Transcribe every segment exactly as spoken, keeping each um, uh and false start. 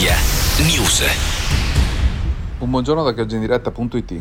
Media News. Un buongiorno da chioggiaindiretta punto it.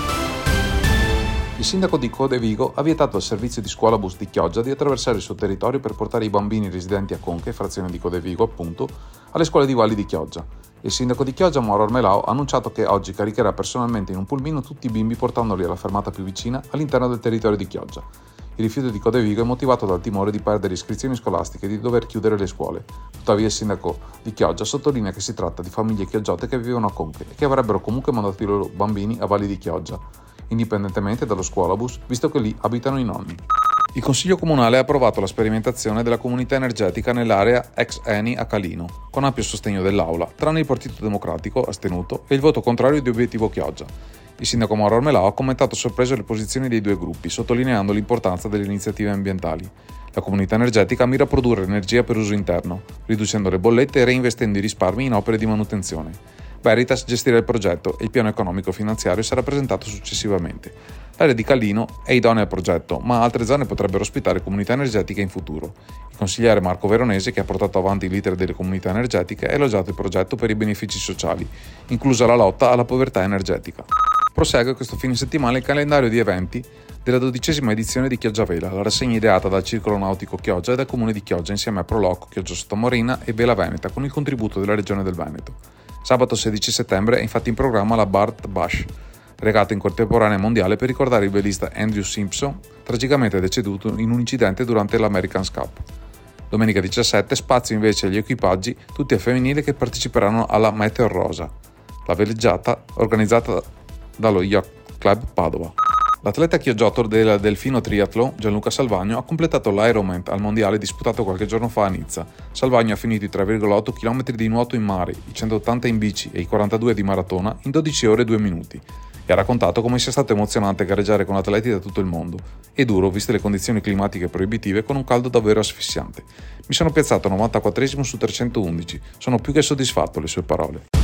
Il sindaco di Codevigo ha vietato al servizio di scuola bus di Chioggia di attraversare il suo territorio per portare i bambini residenti a Conche, frazione di Codevigo appunto, alle scuole di Valli di Chioggia. Il sindaco di Chioggia, Mauro Armelao, ha annunciato che oggi caricherà personalmente in un pulmino tutti i bimbi portandoli alla fermata più vicina all'interno del territorio di Chioggia. Il rifiuto di Codevigo è motivato dal timore di perdere iscrizioni scolastiche e di dover chiudere le scuole. Tuttavia il sindaco di Chioggia sottolinea che si tratta di famiglie chioggiote che vivono a Conche e che avrebbero comunque mandato i loro bambini a Valli di Chioggia, indipendentemente dallo scuolabus, visto che lì abitano i nonni. Il Consiglio Comunale ha approvato la sperimentazione della comunità energetica nell'area ex Eni a Calino, con ampio sostegno dell'Aula, tranne il Partito Democratico, astenuto, e il voto contrario di Obiettivo Chioggia. Il sindaco Mauro Armelao ha commentato sorpreso le posizioni dei due gruppi, sottolineando l'importanza delle iniziative ambientali. La comunità energetica mira a produrre energia per uso interno, riducendo le bollette e reinvestendo i risparmi in opere di manutenzione. Veritas gestirà il progetto e il piano economico-finanziario sarà presentato successivamente. L'area di Calino è idonea al progetto, ma altre zone potrebbero ospitare comunità energetiche in futuro. Il consigliere Marco Veronese, che ha portato avanti l'iter delle comunità energetiche, ha elogiato il progetto per i benefici sociali, inclusa la lotta alla povertà energetica. Prosegue questo fine settimana il calendario di eventi della dodicesima edizione di Chioggia Vela, la rassegna ideata dal Circolo Nautico Chioggia e dal Comune di Chioggia insieme a Proloco, Chioggia Sottomorina e Vela Veneta con il contributo della Regione del Veneto. Sabato sedici settembre è infatti in programma la Bart Bash, regata in contemporanea mondiale per ricordare il velista Andrew Simpson, tragicamente deceduto in un incidente durante l'American's Cup. Domenica diciassette spazio invece agli equipaggi, tutti a femminile, che parteciperanno alla Meteor Rosa, la veleggiata organizzata dallo Yacht Club Padova. L'atleta chioggiotto della Delfino Triathlon, Gianluca Salvagno, ha completato l'Ironman al mondiale disputato qualche giorno fa a Nizza. Salvagno ha finito i tre virgola otto chilometri di nuoto in mare, i centottanta in bici e i quarantadue di maratona in dodici ore e due minuti. E ha raccontato come sia stato emozionante gareggiare con atleti da tutto il mondo e duro viste le condizioni climatiche proibitive con un caldo davvero asfissiante. Mi sono piazzato novantaquattresimo su trecentoundici, sono più che soddisfatto, le sue parole.